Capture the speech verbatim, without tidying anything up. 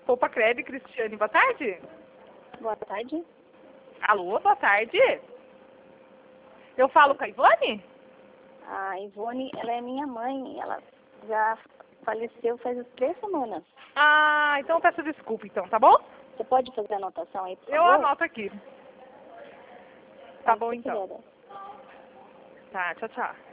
Poupa Cred, Cristiane, boa tarde. Boa tarde. Alô, boa tarde. Eu falo com a Ivone? A Ivone, ela é minha mãe. Ela já faleceu faz três semanas. Ah, então eu peço desculpa, então, tá bom? Você pode fazer a anotação aí, por Eu favor? anoto aqui. Tá bom, então. Obrigada. Tá, tchau, tchau.